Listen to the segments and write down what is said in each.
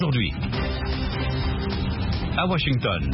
Aujourd'hui, à Washington.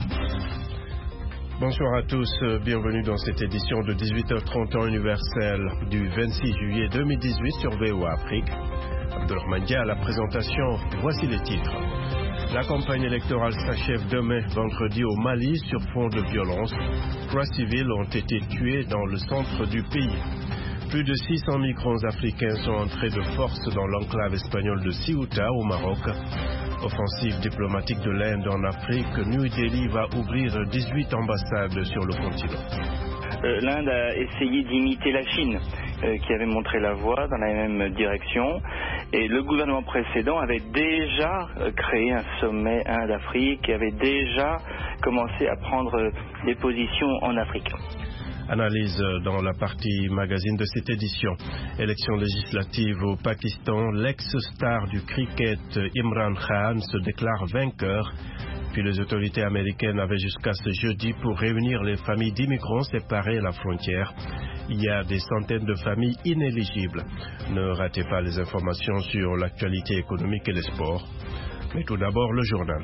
Bonsoir à tous, bienvenue dans cette édition de 18h30 temps universel du 26 juillet 2018 sur VOA Afrique. Abdelrahman Dia à la présentation, voici les titres. La campagne électorale s'achève demain vendredi au Mali sur fond de violence. 3 civils ont été tués dans le centre du pays. Plus de 600 migrants africains sont entrés de force dans l'enclave espagnole de Ceuta au Maroc. Offensive diplomatique de l'Inde en Afrique, New Delhi va ouvrir 18 ambassades sur le continent. L'Inde a essayé d'imiter la Chine, qui avait montré la voie dans la même direction. Et le gouvernement précédent avait déjà créé un sommet Inde-Afrique et avait déjà commencé à prendre des positions en Afrique. Analyse dans la partie magazine de cette édition. Élection législative au Pakistan, l'ex-star du cricket Imran Khan se déclare vainqueur. Puis les autorités américaines avaient jusqu'à ce jeudi pour réunir les familles d'immigrants séparées à la frontière. Il y a des centaines de familles inéligibles. Ne ratez pas les informations sur l'actualité économique et les sports. Mais tout d'abord, le journal.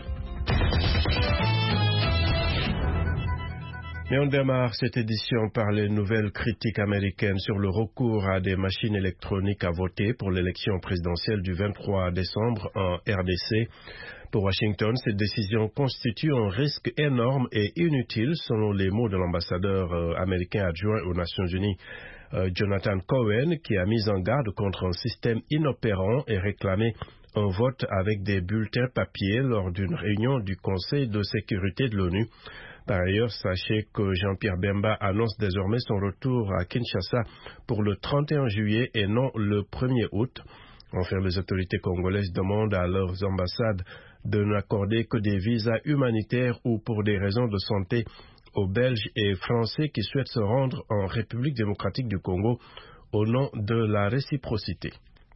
Mais on démarre cette édition par les nouvelles critiques américaines sur le recours à des machines électroniques à voter pour l'élection présidentielle du 23 décembre en RDC. Pour Washington, cette décision constitue un risque énorme et inutile, selon les mots de l'ambassadeur américain adjoint aux Nations Unies, Jonathan Cohen, qui a mis en garde contre un système inopérant et réclamé un vote avec des bulletins papier lors d'une réunion du Conseil de sécurité de l'ONU. Par ailleurs, sachez que Jean-Pierre Bemba annonce désormais son retour à Kinshasa pour le 31 juillet et non le 1er août. Enfin, les autorités congolaises demandent à leurs ambassades de n'accorder que des visas humanitaires ou pour des raisons de santé aux Belges et Français qui souhaitent se rendre en République démocratique du Congo au nom de la réciprocité.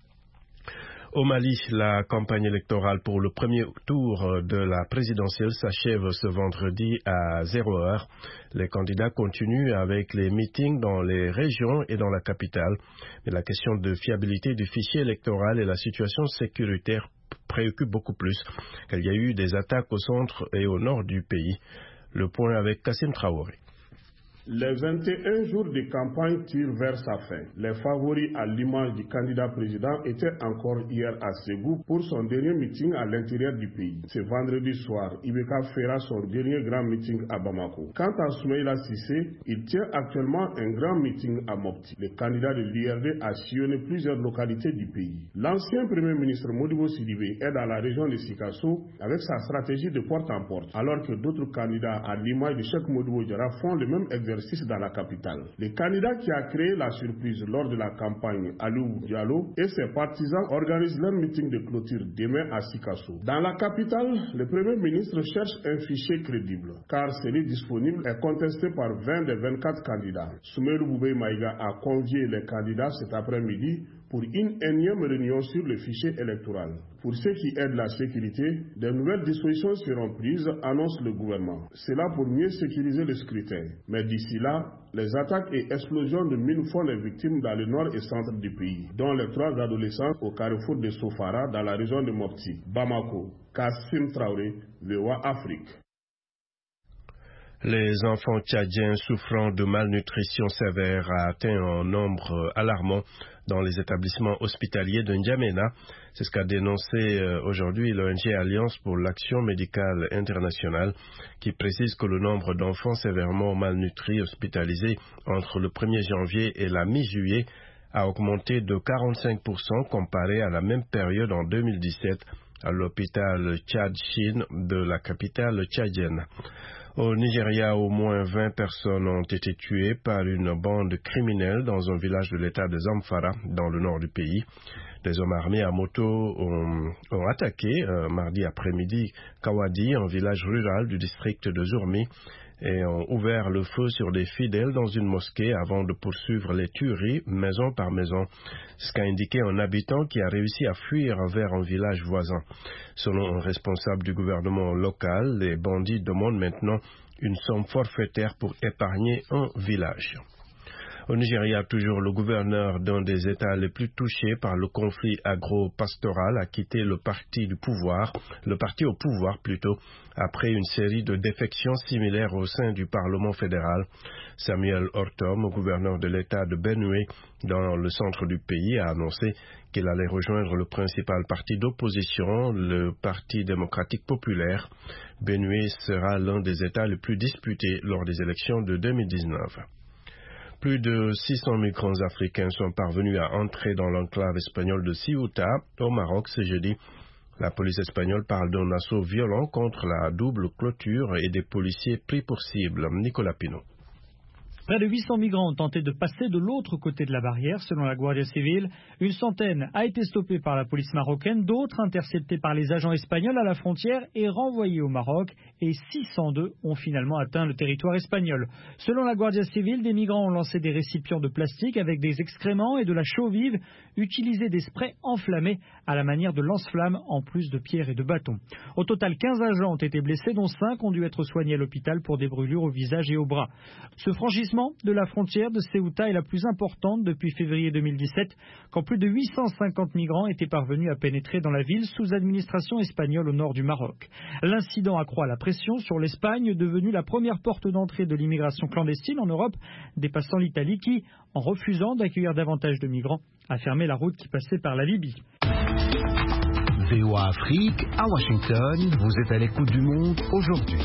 Au Mali, la campagne électorale pour le premier tour de la présidentielle s'achève ce vendredi à 0h. Les candidats continuent avec les meetings dans les régions et dans la capitale. Mais la question de fiabilité du fichier électoral et la situation sécuritaire préoccupent beaucoup plus, car il y a eu des attaques au centre et au nord du pays. Le point avec Kassim Traoré. Les 21 jours de campagne tirent vers sa fin. Les favoris à l'image du candidat président étaient encore hier à Ségou pour son dernier meeting à l'intérieur du pays. Ce vendredi soir, Ibeka fera son dernier grand meeting à Bamako. Quant à Soumaïla Cissé, il tient actuellement un grand meeting à Mopti. Le candidat de l'IRD a sillonné plusieurs localités du pays. L'ancien premier ministre Modibo Sidibé est dans la région de Sikasso avec sa stratégie de porte en porte, alors que d'autres candidats à l'image de Cheikh Modibo Diarra font le même exercice dans la capitale. Le candidat qui a créé la surprise lors de la campagne, Aliou Diallo, et ses partisans organisent leur meeting de clôture demain à Sikasso. Dans la capitale, le Premier ministre cherche un fichier crédible, car celui disponible est contesté par 20 des 24 candidats. Soumaïla Boubeye Maïga a convié les candidats cet après-midi pour une énième réunion sur le fichier électoral. Pour ce qui est de la sécurité, de nouvelles dispositions seront prises, annonce le gouvernement. Cela pour mieux sécuriser le scrutin. Mais d'ici là, les attaques et explosions de mines font les victimes dans le nord et centre du pays, dont les 3 adolescents au carrefour de Sofara dans la région de Mopti. Bamako, Kassim Traoré, VOA Afrique. Les enfants tchadiens souffrant de malnutrition sévère a atteint un nombre alarmant dans les établissements hospitaliers de N'Djamena. C'est ce qu'a dénoncé aujourd'hui l'ONG Alliance pour l'Action médicale internationale, qui précise que le nombre d'enfants sévèrement malnutris hospitalisés entre le 1er janvier et la mi-juillet a augmenté de 45% comparé à la même période en 2017 à l'hôpital Tchad-Chine de la capitale tchadienne. Au Nigeria, au moins 20 personnes ont été tuées par une bande criminelle dans un village de l'état de Zamfara, dans le nord du pays. Des hommes armés à moto ont attaqué mardi après-midi Kawadi, un village rural du district de Zourmi, et ont ouvert le feu sur des fidèles dans une mosquée avant de poursuivre les tueries maison par maison. Ce qu'a indiqué un habitant qui a réussi à fuir vers un village voisin. Selon un responsable du gouvernement local, les bandits demandent maintenant une somme forfaitaire pour épargner un village. Au Nigeria, toujours, le gouverneur d'un des États les plus touchés par le conflit agro-pastoral a quitté le parti au pouvoir plutôt, après une série de défections similaires au sein du Parlement fédéral. Samuel Ortom, gouverneur de l'État de Benue, dans le centre du pays, a annoncé qu'il allait rejoindre le principal parti d'opposition, le Parti démocratique populaire. Benue sera l'un des États les plus disputés lors des élections de 2019. Plus de 600 migrants africains sont parvenus à entrer dans l'enclave espagnole de Ceuta, au Maroc, ce jeudi. La police espagnole parle d'un assaut violent contre la double clôture et des policiers pris pour cible. Nicolas Pinault. Près de 800 migrants ont tenté de passer de l'autre côté de la barrière, selon la Guardia Civile. Une centaine a été stoppée par la police marocaine, d'autres interceptées par les agents espagnols à la frontière et renvoyées au Maroc. Et 602 ont finalement atteint le territoire espagnol. Selon la Guardia Civile, des migrants ont lancé des récipients de plastique avec des excréments et de la chaux vive, utilisé des sprays enflammés à la manière de lance-flammes, en plus de pierres et de bâtons. Au total, 15 agents ont été blessés, dont 5 ont dû être soignés à l'hôpital pour des brûlures au visage et au bras. Ce franchissement de la frontière de Ceuta est la plus importante depuis février 2017, quand plus de 850 migrants étaient parvenus à pénétrer dans la ville sous administration espagnole au nord du Maroc. L'incident accroît la pression sur l'Espagne, devenue la première porte d'entrée de l'immigration clandestine en Europe, dépassant l'Italie qui, en refusant d'accueillir davantage de migrants, a fermé la route qui passait par la Libye. VOA Afrique, à Washington, vous êtes à l'écoute du monde aujourd'hui.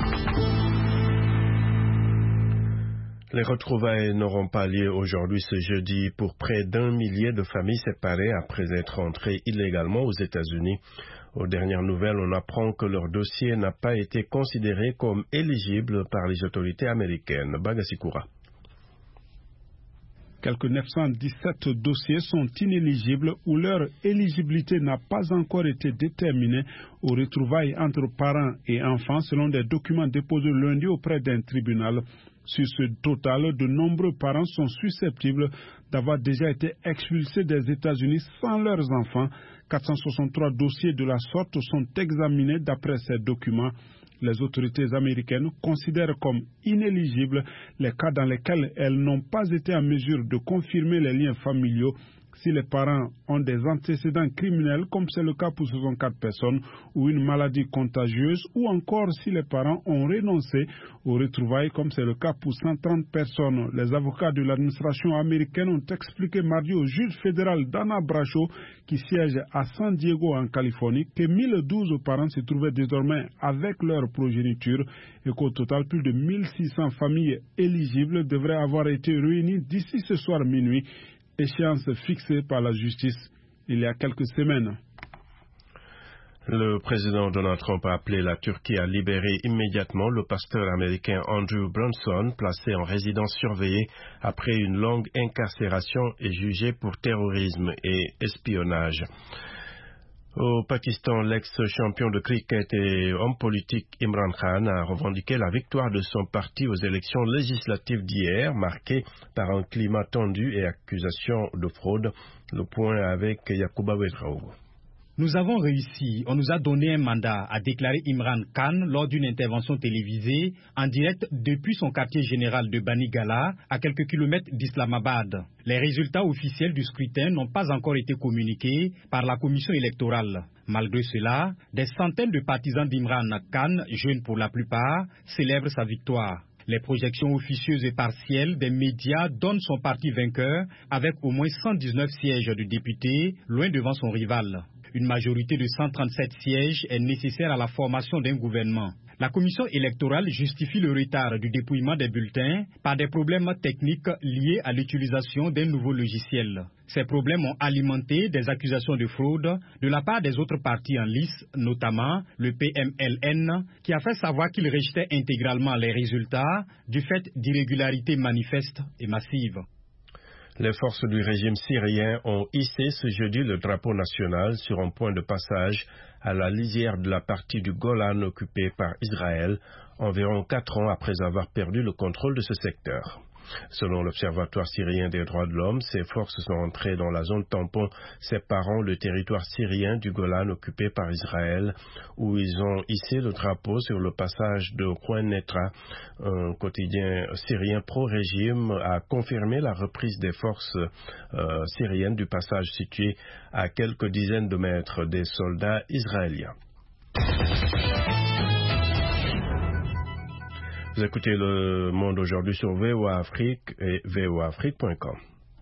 Les retrouvailles n'auront pas lieu aujourd'hui ce jeudi pour près d'1 millier de familles séparées après être entrées illégalement aux États-Unis. Aux dernières nouvelles, on apprend que leur dossier n'a pas été considéré comme éligible par les autorités américaines. Bagasikoura. Quelques 917 dossiers sont inéligibles ou leur éligibilité n'a pas encore été déterminée aux retrouvailles entre parents et enfants selon des documents déposés lundi auprès d'un tribunal. Sur ce total, de nombreux parents sont susceptibles d'avoir déjà été expulsés des États-Unis sans leurs enfants. 463 dossiers de la sorte sont examinés d'après ces documents. Les autorités américaines considèrent comme inéligibles les cas dans lesquels elles n'ont pas été en mesure de confirmer les liens familiaux si les parents ont des antécédents criminels, comme c'est le cas pour 64 personnes, ou une maladie contagieuse, ou encore si les parents ont renoncé aux retrouvailles, comme c'est le cas pour 130 personnes. Les avocats de l'administration américaine ont expliqué mardi au juge fédéral Dana Bracho, qui siège à San Diego en Californie, que 1012 parents se trouvaient désormais avec leur progéniture et qu'au total, plus de 1600 familles éligibles devraient avoir été réunies d'ici ce soir minuit, échéance fixée par la justice il y a quelques semaines. Le président Donald Trump a appelé la Turquie à libérer immédiatement le pasteur américain Andrew Brunson, placé en résidence surveillée après une longue incarcération et jugé pour terrorisme et espionnage. Au Pakistan, l'ex-champion de cricket et homme politique Imran Khan a revendiqué la victoire de son parti aux élections législatives d'hier, marquées par un climat tendu et accusations de fraude. Le point avec Yacouba Ouedraogo. Nous avons réussi. On nous a donné un mandat, a déclaré Imran Khan lors d'une intervention télévisée en direct depuis son quartier général de Bani Gala, à quelques kilomètres d'Islamabad. Les résultats officiels du scrutin n'ont pas encore été communiqués par la commission électorale. Malgré cela, des centaines de partisans d'Imran Khan, jeunes pour la plupart, célèbrent sa victoire. Les projections officieuses et partielles des médias donnent son parti vainqueur avec au moins 119 sièges de députés, loin devant son rival. Une majorité de 137 sièges est nécessaire à la formation d'un gouvernement. La commission électorale justifie le retard du dépouillement des bulletins par des problèmes techniques liés à l'utilisation d'un nouveau logiciel. Ces problèmes ont alimenté des accusations de fraude de la part des autres partis en lice, notamment le PMLN, qui a fait savoir qu'il rejetait intégralement les résultats du fait d'irrégularités manifestes et massives. Les forces du régime syrien ont hissé ce jeudi le drapeau national sur un point de passage à la lisière de la partie du Golan occupée par Israël, environ 4 ans après avoir perdu le contrôle de ce secteur. Selon l'Observatoire syrien des droits de l'homme, ces forces sont entrées dans la zone tampon séparant le territoire syrien du Golan occupé par Israël, où ils ont hissé le drapeau sur le passage de Khoin Netra. Un quotidien syrien pro-régime a confirmé la reprise des forces syriennes du passage situé à quelques dizaines de mètres des soldats israéliens. Vous écoutez Le Monde aujourd'hui sur VOA Afrique et voaafrique.com.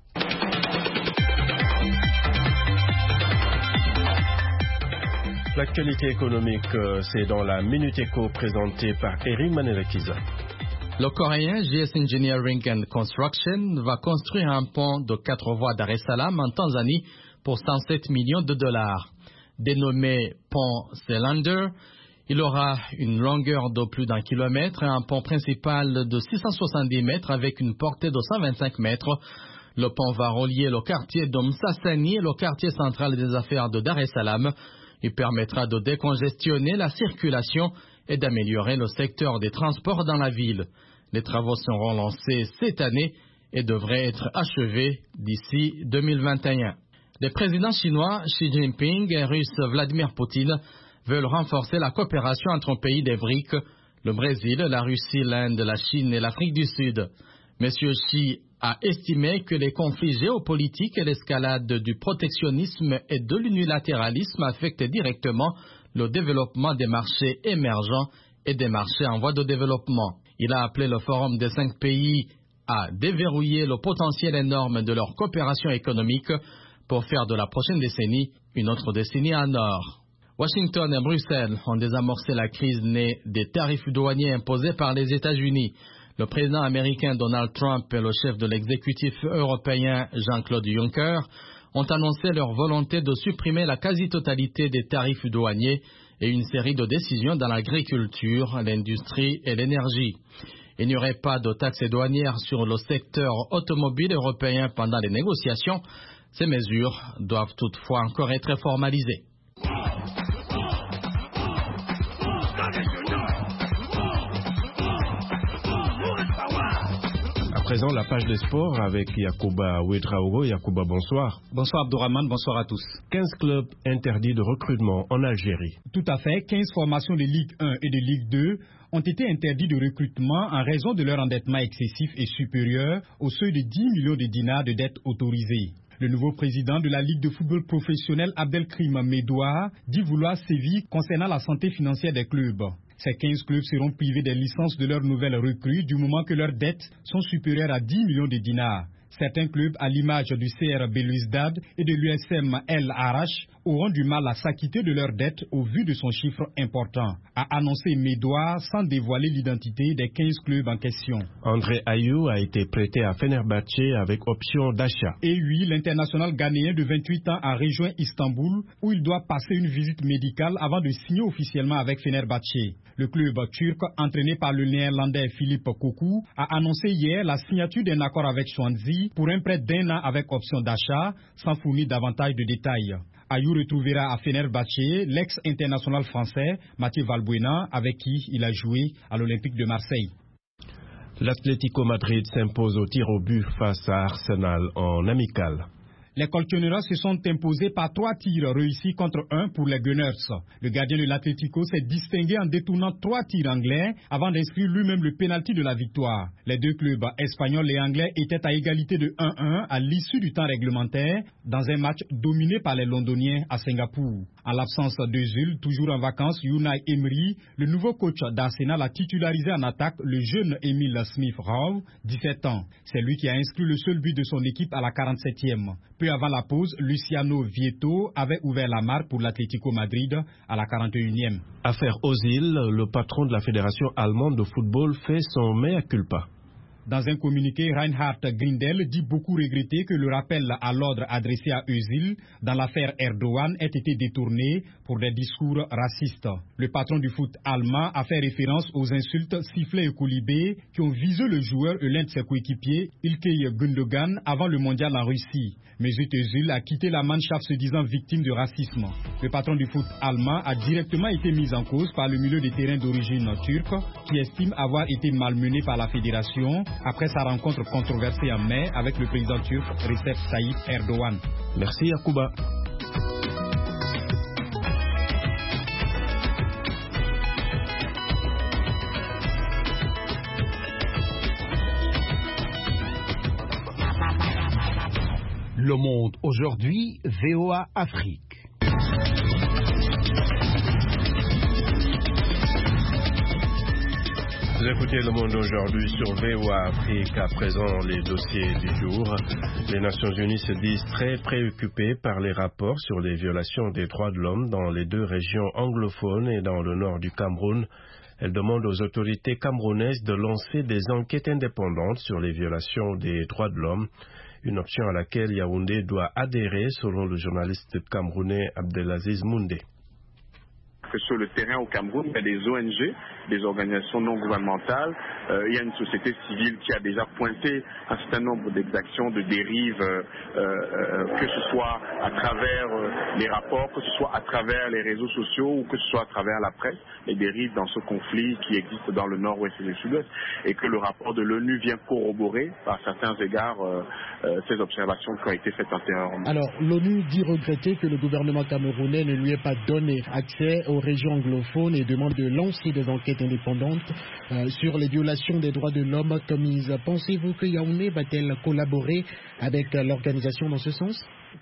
L'actualité économique, c'est dans la Minute Éco présentée par Eric Manelekiza. Le Coréen GS Engineering and Construction va construire un pont de 4 voies Dar es Salaam en Tanzanie pour 107 millions de dollars. Dénommé pont Cylinder, il aura une longueur de plus d'1 kilomètre et un pont principal de 670 mètres avec une portée de 125 mètres. Le pont va relier le quartier de Msassani et le quartier central des affaires de Dar es Salaam. Il permettra de décongestionner la circulation et d'améliorer le secteur des transports dans la ville. Les travaux seront lancés cette année et devraient être achevés d'ici 2021. Les présidents chinois Xi Jinping et russe Vladimir Poutine veulent renforcer la coopération entre pays des BRICS, le Brésil, la Russie, l'Inde, la Chine et l'Afrique du Sud. M. Xi a estimé que les conflits géopolitiques et l'escalade du protectionnisme et de l'unilatéralisme affectent directement le développement des marchés émergents et des marchés en voie de développement. Il a appelé le Forum des 5 pays à déverrouiller le potentiel énorme de leur coopération économique pour faire de la prochaine décennie une autre décennie en or. Washington et Bruxelles ont désamorcé la crise née des tarifs douaniers imposés par les États-Unis. Le président américain Donald Trump et le chef de l'exécutif européen Jean-Claude Juncker ont annoncé leur volonté de supprimer la quasi-totalité des tarifs douaniers et une série de décisions dans l'agriculture, l'industrie et l'énergie. Il n'y aurait pas de taxes douanières sur le secteur automobile européen pendant les négociations. Ces mesures doivent toutefois encore être formalisées. À présent, la page des sports avec Yacouba Ouedraogo. Yacouba, bonsoir. Bonsoir Abdourahmane, bonsoir à tous. 15 clubs interdits de recrutement en Algérie. Tout à fait, 15 formations de Ligue 1 et de Ligue 2 ont été interdits de recrutement en raison de leur endettement excessif et supérieur au seuil de 10 millions de dinars de dettes autorisées. Le nouveau président de la Ligue de football professionnel, Abdelkrim Medouar, dit vouloir sévir concernant la santé financière des clubs. Ces 15 clubs seront privés des licences de leurs nouvelles recrues du moment que leurs dettes sont supérieures à 10 millions de dinars. Certains clubs, à l'image du CR Belouizdad et de l'USM El Arash, auront du mal à s'acquitter de leurs dettes au vu de son chiffre important, a annoncé Medouar sans dévoiler l'identité des 15 clubs en question. André Ayou a été prêté à Fenerbahçe avec option d'achat. Et oui, l'international ghanéen de 28 ans a rejoint Istanbul où il doit passer une visite médicale avant de signer officiellement avec Fenerbahçe. Le club turc, entraîné par le néerlandais Philippe Koku, a annoncé hier la signature d'un accord avec Swansea pour un prêt d'1 an avec option d'achat, sans fournir davantage de détails. Ayou retrouvera à Fenerbahçe l'ex-international français Mathieu Valbuena, avec qui il a joué à l'Olympique de Marseille. L'Atlético Madrid s'impose au tir au but face à Arsenal en amical. Les Colchoneros se sont imposés par 3 tirs réussis contre 1 pour les Gunners. Le gardien de l'Atlético s'est distingué en détournant 3 tirs anglais avant d'inscrire lui-même le pénalty de la victoire. Les deux clubs espagnols et anglais étaient à égalité de 1-1 à l'issue du temps réglementaire dans un match dominé par les Londoniens à Singapour. En l'absence d'Ozil, toujours en vacances, Unai Emery, le nouveau coach d'Arsenal, a titularisé en attaque le jeune Emile Smith-Rowe, 17 ans. C'est lui qui a inscrit le seul but de son équipe à la 47e. Peu avant la pause, Luciano Vieto avait ouvert la marque pour l'Atlético Madrid à la 41e. Affaire Ozil, le patron de la Fédération allemande de football fait son mea culpa. Dans un communiqué, Reinhard Grindel dit beaucoup regretter que le rappel à l'ordre adressé à Özil dans l'affaire Erdogan ait été détourné pour des discours racistes. Le patron du foot allemand a fait référence aux insultes, sifflets et colibés qui ont visé le joueur et l'un de ses coéquipiers, Ilkay Gundogan, avant le mondial en Russie. Mesut Özil a quitté la Mannschaft se disant victime de racisme. Le patron du foot allemand a directement été mis en cause par le milieu de terrain d'origine turque qui estime avoir été malmené par la fédération après sa rencontre controversée en mai avec le président turc Recep Tayyip Erdogan. Merci Yacouba. Le Monde aujourd'hui, VOA Afrique. Vous écoutez Le Monde aujourd'hui sur VOA Afrique. À présent, les dossiers du jour. Les Nations Unies se disent très préoccupées par les rapports sur les violations des droits de l'homme dans les deux régions anglophones et dans le nord du Cameroun. Elles demandent aux autorités camerounaises de lancer des enquêtes indépendantes sur les violations des droits de l'homme. Une option à laquelle Yaoundé doit adhérer, selon le journaliste camerounais Abdelaziz Moundé. Que sur le terrain au Cameroun, il y a des ONG, des organisations non gouvernementales, il y a une société civile qui a déjà pointé un certain nombre d'exactions, de dérives, que ce soit à travers les rapports, que ce soit à travers les réseaux sociaux ou que ce soit à travers la presse, les dérives dans ce conflit qui existe dans le nord-ouest et le sud-ouest, et que le rapport de l'ONU vient corroborer par certains égards ces observations qui ont été faites antérieurement. Alors, l'ONU dit regretter que le gouvernement camerounais ne lui ait pas donné accès aux régions anglophones et demande de lancer des enquêtes indépendantes sur les violations des droits de l'homme commises. Pensez-vous que Yaoundé va-t-elle collaborer avec l'organisation dans ce sens ?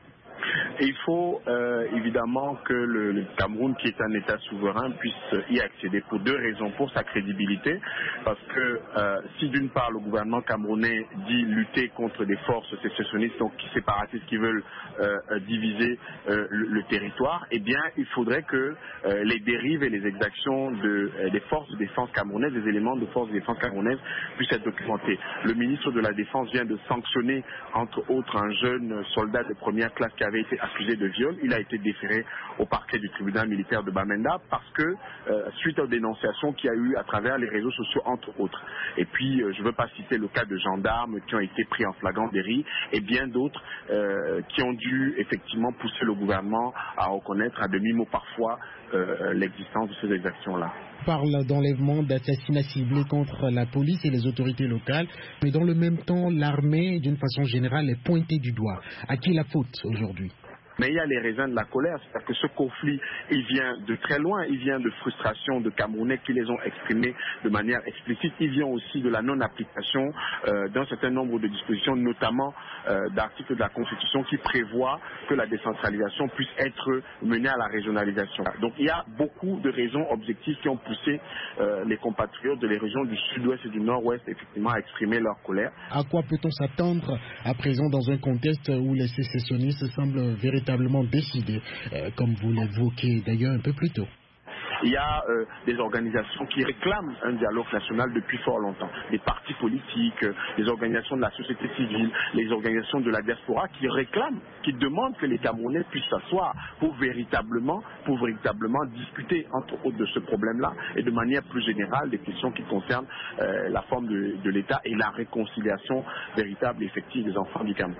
Et il faut évidemment que le Cameroun, qui est un État souverain, puisse y accéder pour deux raisons. Pour sa crédibilité, parce que si d'une part le gouvernement camerounais dit lutter contre des forces sécessionnistes, donc séparatistes qui veulent diviser le territoire, eh bien il faudrait que les dérives et les exactions des forces de défense camerounaises, des éléments de forces de défense camerounaises puissent être documentés. Le ministre de la Défense vient de sanctionner entre autres un jeune soldat de première classe qui avait été accusé de viol. Il a été déféré au parquet du tribunal militaire de Bamenda parce que suite aux dénonciations qu'il y a eu à travers les réseaux sociaux entre autres. Et puis je ne veux pas citer le cas de gendarmes qui ont été pris en flagrant délit et bien d'autres qui ont dû effectivement pousser le gouvernement à reconnaître à demi-mot parfois l'existence de ces exactions-là. On parle d'enlèvement, d'assassinats ciblés contre la police et les autorités locales, mais dans le même temps, l'armée, d'une façon générale, est pointée du doigt. À qui la faute aujourd'hui ? Mais il y a les raisins de la colère, c'est-à-dire que ce conflit, il vient de très loin, il vient de frustrations de Camerounais qui les ont exprimées de manière explicite, il vient aussi de la non-application d'un certain nombre de dispositions, notamment d'articles de la Constitution qui prévoient que la décentralisation puisse être menée à la régionalisation. Donc il y a beaucoup de raisons objectives qui ont poussé les compatriotes de les régions du sud-ouest et du nord-ouest effectivement à exprimer leur colère. À quoi peut-on s'attendre à présent dans un contexte où les sécessionnistes semblent véritablement décidés, comme vous l'évoquez d'ailleurs un peu plus tôt? Il y a des organisations qui réclament un dialogue national depuis fort longtemps. Des partis politiques, des organisations de la société civile, les organisations de la diaspora qui réclament, qui demandent que les Camerounais puissent s'asseoir pour véritablement discuter entre autres de ce problème-là et de manière plus générale des questions qui concernent la forme de l'État et la réconciliation véritable et effective des enfants du Cameroun.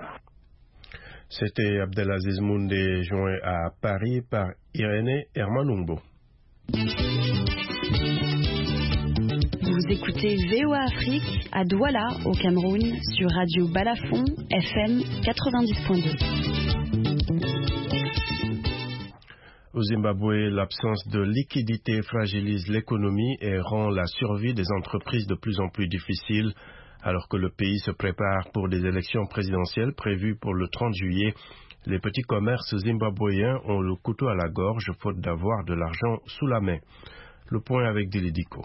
C'était Abdelaziz Moundé, joint à Paris par Irénée Hermanumbo. Vous écoutez VOA Afrique à Douala, au Cameroun, sur Radio Balafon, FM 90.2. Au Zimbabwe, l'absence de liquidité fragilise l'économie et rend la survie des entreprises de plus en plus difficile. Alors que le pays se prépare pour des élections présidentielles prévues pour le 30 juillet, les petits commerces zimbabwéens ont le couteau à la gorge faute d'avoir de l'argent sous la main. Le point avec Dilidico.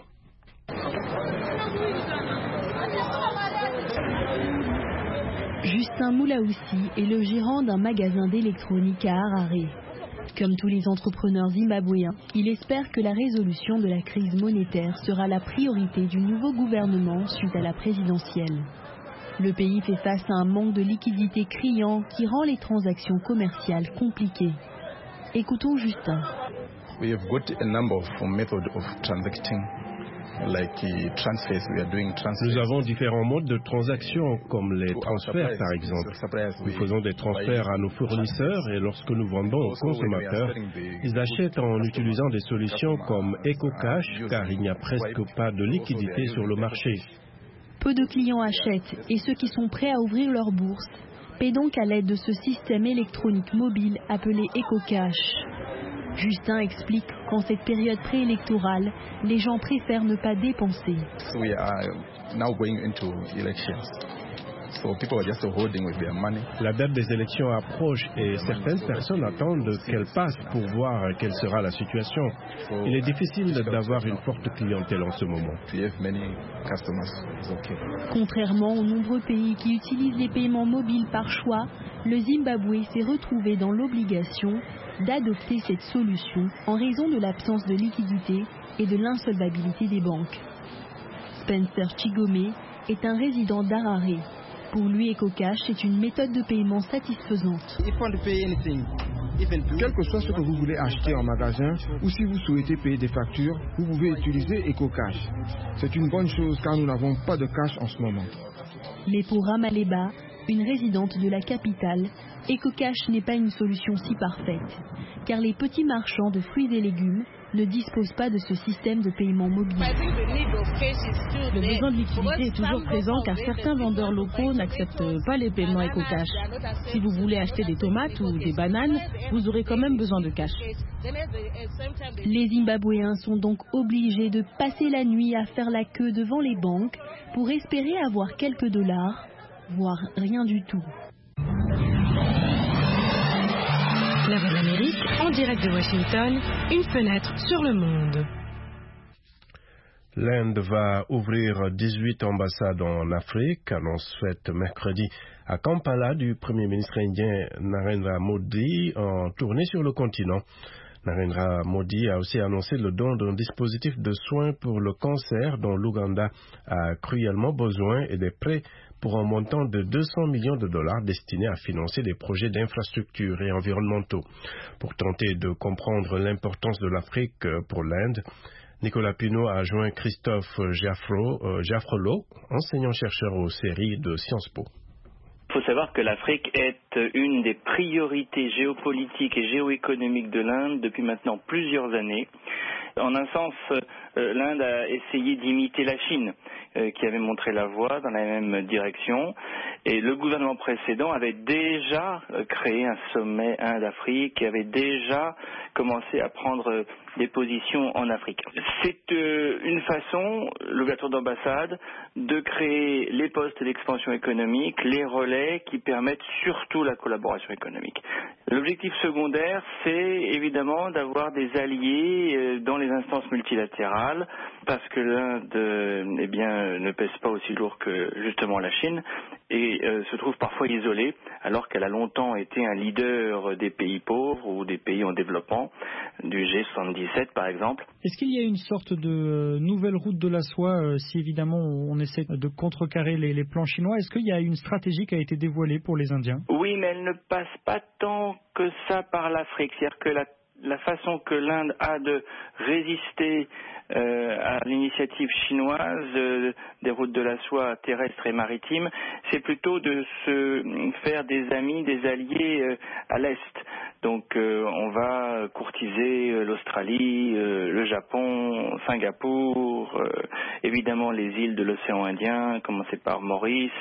Justin Moulaoussi est le gérant d'un magasin d'électronique à Harare. Comme tous les entrepreneurs zimbabwéens, il espère que la résolution de la crise monétaire sera la priorité du nouveau gouvernement suite à la présidentielle. Le pays fait face à un manque de liquidité criant qui rend les transactions commerciales compliquées. Écoutons Justin. We have got a number of methods of transacting. Nous avons différents modes de transactions, comme les transferts par exemple. Nous faisons des transferts à nos fournisseurs et lorsque nous vendons aux consommateurs, ils achètent en utilisant des solutions comme EcoCash car il n'y a presque pas de liquidité sur le marché. Peu de clients achètent et ceux qui sont prêts à ouvrir leur bourse paient donc à l'aide de ce système électronique mobile appelé EcoCash. Justin explique qu'en cette période préélectorale, les gens préfèrent ne pas dépenser. We are now going into elections. So people are just holding with their money. La date des élections approche et certaines personnes attendent qu'elle passe pour voir quelle sera la situation. Il est difficile d'avoir une forte clientèle en ce moment. Contrairement aux nombreux pays qui utilisent les paiements mobiles par choix, le Zimbabwe s'est retrouvé dans l'obligation d'adopter cette solution en raison de l'absence de liquidité et de l'insolvabilité des banques. Spencer Chigome est un résident d'Harare. Pour lui, EcoCash est une méthode de paiement satisfaisante. Quel que soit ce que vous voulez acheter en magasin ou si vous souhaitez payer des factures, vous pouvez utiliser EcoCash. C'est une bonne chose car nous n'avons pas de cash en ce moment. Mais pour Ramaleba, une résidente de la capitale, EcoCash n'est pas une solution si parfaite, car les petits marchands de fruits et légumes ne disposent pas de ce système de paiement mobile. Le besoin de liquidité est toujours présent car certains vendeurs locaux n'acceptent pas les paiements EcoCash. Si vous voulez acheter des tomates ou des bananes, vous aurez quand même besoin de cash. Les Zimbabwéens sont donc obligés de passer la nuit à faire la queue devant les banques pour espérer avoir quelques dollars, voire rien du tout. La Voix de l'Amérique, en direct de Washington, une fenêtre sur le monde. L'Inde va ouvrir 18 ambassades en Afrique, annonce faite mercredi à Kampala du Premier ministre indien Narendra Modi en tournée sur le continent. Narendra Modi a aussi annoncé le don d'un dispositif de soins pour le cancer dont l'Ouganda a cruellement besoin et des prêts pour un montant de 200 millions de dollars destinés à financer des projets d'infrastructures et environnementaux. Pour tenter de comprendre l'importance de l'Afrique pour l'Inde, Nicolas Pinault a joint Christophe Giafrelot, enseignant-chercheur aux séries de Sciences Po. Il faut savoir que l'Afrique est une des priorités géopolitiques et géoéconomiques de l'Inde depuis maintenant plusieurs années. En un sens, l'Inde a essayé d'imiter la Chine, qui avait montré la voie dans la même direction. Et le gouvernement précédent avait déjà créé un sommet Inde-Afrique et avait déjà commencé à prendre des positions en Afrique. C'est une façon, l'ouverture d'ambassade, de créer les postes d'expansion économique, les relais qui permettent surtout la collaboration économique. L'objectif secondaire, c'est évidemment d'avoir des alliés dans les instances multilatérales, parce que l'Inde ne pèse pas aussi lourd que justement la Chine et se trouve parfois isolée, alors qu'elle a longtemps été un leader des pays pauvres ou des pays en développement, du G77 par exemple. Est-ce qu'il y a une sorte de nouvelle route de la soie si évidemment on essaie de contrecarrer les plans chinois? Est-ce qu'il y a une stratégie qui a été dévoilée pour les Indiens? Oui, mais elle ne passe pas tant que ça par l'Afrique. C'est-à-dire que la façon que l'Inde a de résister à l'initiative chinoise des routes de la soie terrestres et maritimes, c'est plutôt de se faire des amis, des alliés à l'Est. Donc on va courtiser l'Australie, le Japon, Singapour, évidemment les îles de l'océan Indien, commencer par Maurice.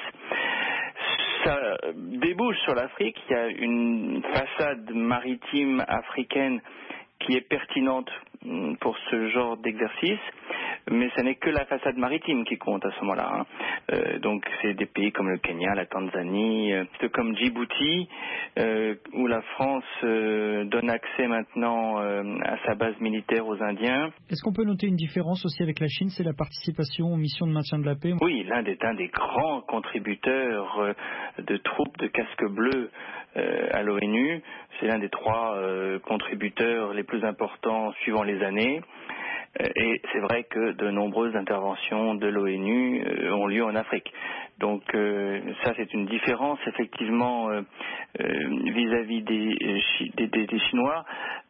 Ça débouche sur l'Afrique. Il y a une façade maritime africaine qui est pertinente pour ce genre d'exercice, mais ce n'est que la façade maritime qui compte à ce moment-là. Donc c'est des pays comme le Kenya, la Tanzanie, comme Djibouti, où la France donne accès maintenant à sa base militaire aux Indiens. Est-ce qu'on peut noter une différence aussi avec la Chine, c'est la participation aux missions de maintien de la paix? Oui, l'Inde est un des grands contributeurs de troupes de casques bleus à l'ONU. C'est l'un des 3 contributeurs les plus importants suivant les années. Et c'est vrai que de nombreuses interventions de l'ONU ont lieu en Afrique. Donc ça c'est une différence effectivement vis-à-vis des Chinois.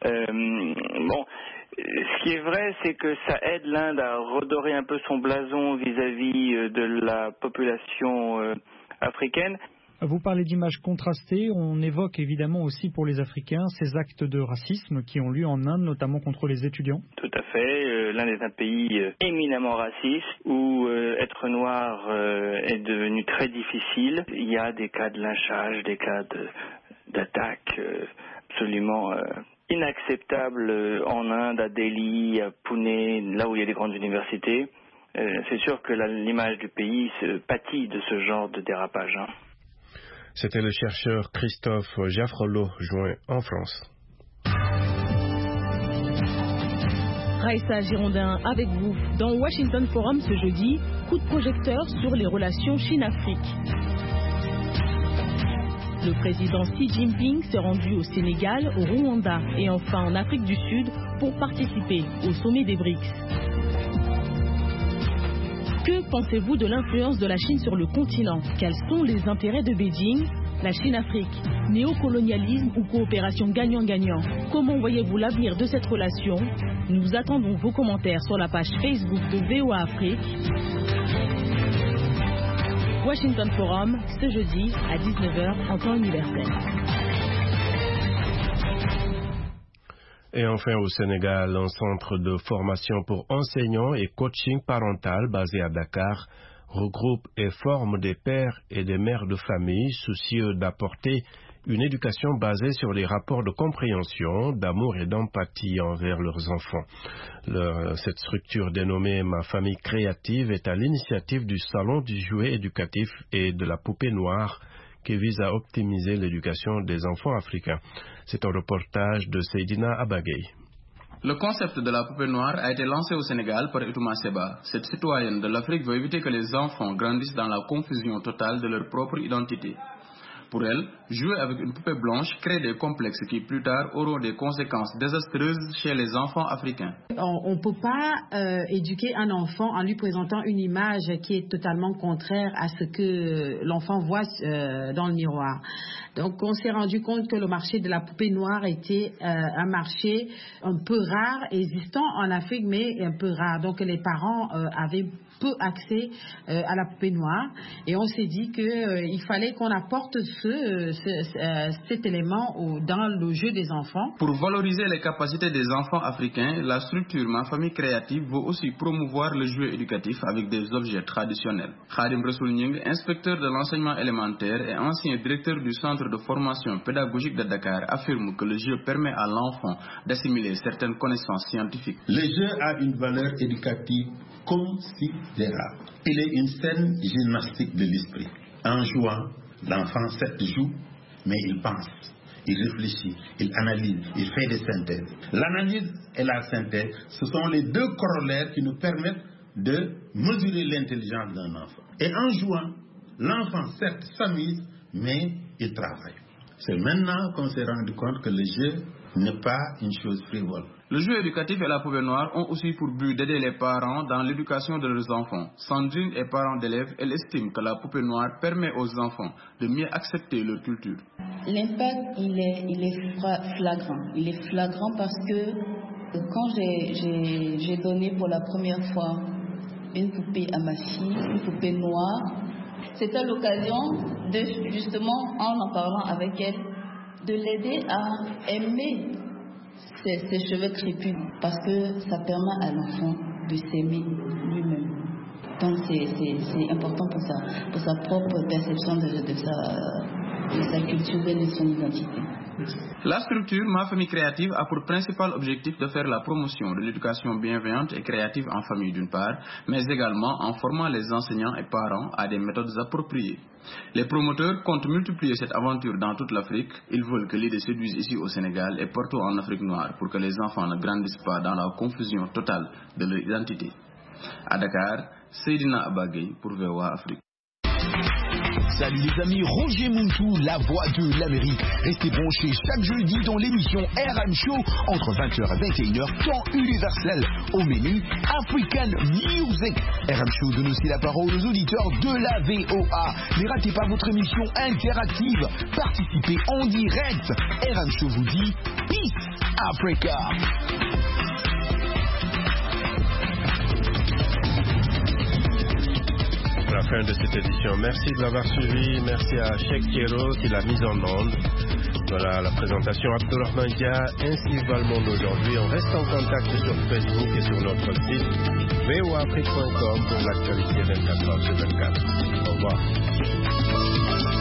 Ce qui est vrai, c'est que ça aide l'Inde à redorer un peu son blason vis-à-vis de la population africaine. Vous parlez d'images contrastées, on évoque évidemment aussi pour les Africains ces actes de racisme qui ont lieu en Inde, notamment contre les étudiants. Tout à fait, l'Inde est un pays éminemment raciste où être noir est devenu très difficile. Il y a des cas de lynchage, des cas d'attaques absolument inacceptables en Inde, à Delhi, à Pune, là où il y a des grandes universités. C'est sûr que l'image du pays se pâtit de ce genre de dérapage. C'était le chercheur Christophe Jaffrelot, joint en France. Raïssa Girondin avec vous dans Washington Forum ce jeudi, coup de projecteur sur les relations Chine-Afrique. Le président Xi Jinping s'est rendu au Sénégal, au Rwanda et enfin en Afrique du Sud pour participer au sommet des BRICS. Que pensez-vous de l'influence de la Chine sur le continent? Quels sont les intérêts de Beijing? La Chine-Afrique, néocolonialisme ou coopération gagnant-gagnant? Comment voyez-vous l'avenir de cette relation? Nous attendons vos commentaires sur la page Facebook de VOA Afrique. Washington Forum, ce jeudi à 19h en temps universel. Et enfin au Sénégal, un centre de formation pour enseignants et coaching parental basé à Dakar regroupe et forme des pères et des mères de famille soucieux d'apporter une éducation basée sur les rapports de compréhension, d'amour et d'empathie envers leurs enfants. Cette structure dénommée Ma Famille Créative est à l'initiative du Salon du Jouet Éducatif et de la Poupée Noire qui vise à optimiser l'éducation des enfants africains. C'est un reportage de Seydina Abagay. Le concept de la poupée noire a été lancé au Sénégal par Itouma Seba. Cette citoyenne de l'Afrique veut éviter que les enfants grandissent dans la confusion totale de leur propre identité. Pour elle, jouer avec une poupée blanche crée des complexes qui plus tard auront des conséquences désastreuses chez les enfants africains. On ne peut pas éduquer un enfant en lui présentant une image qui est totalement contraire à ce que l'enfant voit dans le miroir. Donc on s'est rendu compte que le marché de la poupée noire était un marché un peu rare, existant en Afrique, mais un peu rare. Donc les parents avaient peu accès à la poupée noire et on s'est dit qu'il fallait qu'on apporte cet élément dans le jeu des enfants. Pour valoriser les capacités des enfants africains, la structure Ma Famille Créative veut aussi promouvoir le jeu éducatif avec des objets traditionnels. Khadim Rassoul Nying, inspecteur de l'enseignement élémentaire et ancien directeur du centre de formation pédagogique de Dakar, affirme que le jeu permet à l'enfant d'assimiler certaines connaissances scientifiques. Le jeu a une valeur éducative considérable. Il est une saine gymnastique de l'esprit. En jouant, l'enfant certes joue, mais il pense, il réfléchit, il analyse, il fait des synthèses. L'analyse et la synthèse, ce sont les deux corollaires qui nous permettent de mesurer l'intelligence d'un enfant. Et en jouant, l'enfant certes s'amuse, mais il travaille. C'est maintenant qu'on s'est rendu compte que le jeu n'est pas une chose frivole. Le jeu éducatif et la poupée noire ont aussi pour but d'aider les parents dans l'éducation de leurs enfants. Sandrine est parent d'élèves, elle estime que la poupée noire permet aux enfants de mieux accepter leur culture. L'impact, il est flagrant. Il est flagrant parce que quand j'ai donné pour la première fois une poupée à ma fille, une poupée noire, c'était l'occasion de, justement, en parlant avec elle, de l'aider à aimer ses cheveux crépus parce que ça permet à l'enfant de s'aimer lui-même. Donc c'est important pour sa propre perception de sa culture et de son identité. La structure Ma Famille Créative a pour principal objectif de faire la promotion de l'éducation bienveillante et créative en famille d'une part, mais également en formant les enseignants et parents à des méthodes appropriées. Les promoteurs comptent multiplier cette aventure dans toute l'Afrique. Ils veulent que l'idée séduise ici au Sénégal et partout en Afrique noire pour que les enfants ne grandissent pas dans la confusion totale de leur identité. À Dakar, Seydina Abagay pour VOA Afrique. Salut les amis, Roger Muntou, la voix de l'Amérique. Restez branchés chaque jeudi dans l'émission RM Show entre 20h et 21h, temps universel. Au menu, African Music. RM Show donne aussi la parole aux auditeurs de la VOA. Ne ratez pas votre émission interactive. Participez en direct. RM Show vous dit Peace Africa. La fin de cette édition. Merci de l'avoir suivi. Merci à Cheikh Kero qui l'a mise en onde. Voilà la présentation Abdulrahman Dia ainsi va le monde aujourd'hui. On reste en contact sur Facebook et sur notre site voaafrique.com pour l'actualité 24h sur 24. Au revoir.